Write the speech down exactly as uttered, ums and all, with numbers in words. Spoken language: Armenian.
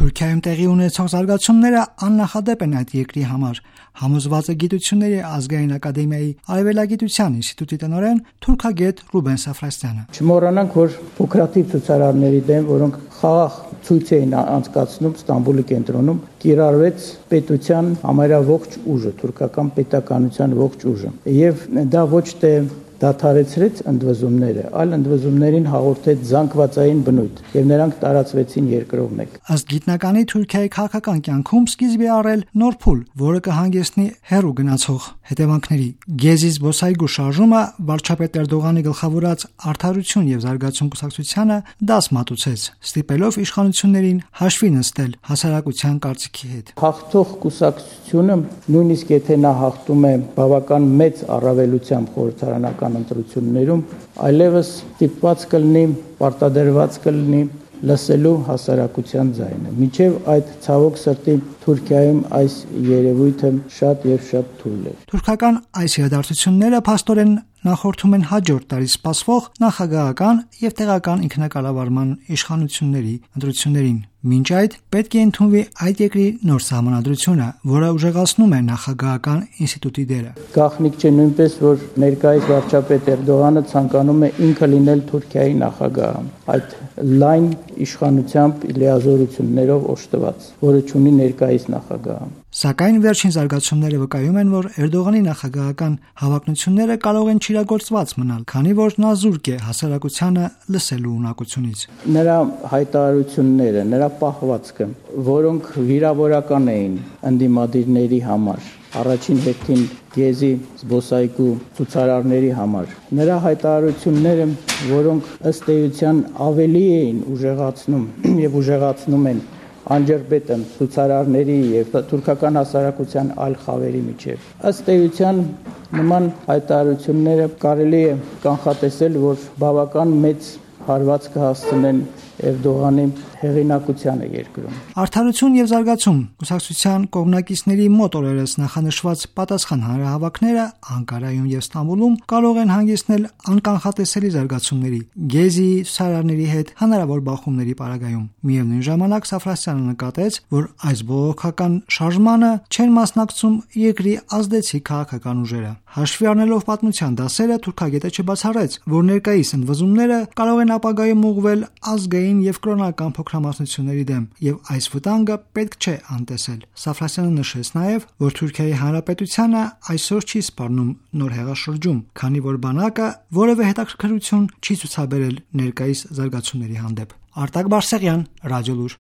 Թուրքիայում տեղի ունեցող զարգացումները աննախադեպ են այդ երկրի համար, համոզված է Գիտությունների ազգային ակադեմիայի Արևելագիտության ինստիտուտի տնօրեն թուրքագետ Ռուբեն Սաֆրասյանը։ Չմոռանանք, որ փոքրաթիվ ցուցարարների դեմ, որոնք խաղաղ ցույց էին անցկացնում Ստամբուլի կենտրոնում, կիրառվեց պետության համարյա ողջ ուժը, թուրքական պետականության ողջ ուժը, եւ դա ոչ թե դադարեցրեց ընդվզումները, այլ ընդվզումներին հաղորդեց զանգվածային բնույթ, եւ նրանք տարածվեցին երկրով մեկ։ Ըստ գիտնականի Թուրքիայի քաղաքական կյանքում սկիզբ է առել նոր փուլ, որը կհանգեցնի հեռու գնացող հետևանքների։ Գեզի զբոսայգու շարժումը վարչապետ Էրդողանի գլխավորած Արդարություն եւ զարգացում կուսակցությանը դաս մատուցեց, ստիպելով իշխանություններին հաշվի նստել հասարակության կարծիքի հետ։ Հաղթող կուսակցությունը, նույնիսկ եթե նա հաղթում է բավական մեծ առավելությամբ խորհրդարանական ընտրություններում, այլևս ստիպված կլինի, պարտադրված կլինի լսելու հասարակության ձայնը։ Մինչև այդ ցավոք սրտի Թուրքիայում այս երևույթը շատ եւ շատ թույլ է։ Թուրքական այս իրադարձությունները փաստորեն նախորդում են հաջորդ տարի սպասվող նախագահական եւ տեղական ինքնակառավարման իշխանությունների ընտրություններին։ Մինչ այդ պետք է ընդունվի այդ երկրի նոր սահմանադրությունը, որը ուժեղացնում է նախագահական ինստիտուտի դերը։ Գաղտնիք չէ նույնպես, որ ներկայիս վարչապետ Էրդողանը ցանկանում է ինքը լինել Թուրքիայի նախագահը, այդ լայն իշխանությամբ լիազորություններով օժտված, որը ունի ներկայիս նախագահը։ Սակայն վերջին զարգացումները վկայում են, որ Էրդողանի նախագահական հավակնությունները կարող են չիրագործված մնալ, քանի որ նա զուրկ է հասարակությանը լսելու ունակությունից։ Նրա հայտարարությունները, նրա պահվածքը, որոնք վիրավորական էին ընդդիմադիրների համար, առաջին հերթին Գեզի զբոսայգու ցուցարարների համար, նրա հայտարարությունները, որոնք ըստ էության ավելի էին ուժեղացնում եւ ուժեղացնում են անջրպետը ցուցարարների եւ թուրքական հասարակության այլ խավերի միջև։ Ըստ էության նման հայտարարությունները կարելի է կանխատեսել, որ բավական մեծ հարված կհասցնեն Էրդողանի հեղինակությանը երկրում։ Արդարություն եւ զարգացում կուսակցության կողմնակիցների մոտ օրերս նախանշված պատասխան հանրահավաքները Անկարայում եւ Ստամբուլում կարող են հանգեցնել անկանխատեսելի զարգացումների Գեզի ցուցարարների հետ հնարավոր բախումների պարագայում։ Միևնույն ժամանակ Սաֆրասյանը նկատեց, որ այս բողոքական շարժմանը չեն մասնակցում երկրի ազդեցիկ քաղաքական ուժերը։ Հաշվի առնելով պատմության դասերը, թուրքագետը չբացառեց, որ ներկայիս ընդվզումները կարող են ապագայում ուղղվել ազգային եւ կրոնական փոքրամասնությունների դեմ, եւ այս վտանգը պետք չէ անտեսել։ Սաֆրասյանը նշեց նաեւ, որ Թուրքիայի Հանրապետությանը այսօր չի սպառնում նոր հեղաշրջում, քանի որ բանակը որևէ հետաքրքրություն չի ցուցաբերել ներկայիս զարգացումների հանդեպ։ Արտակ Բարսեղյան, Ռադիոլուր։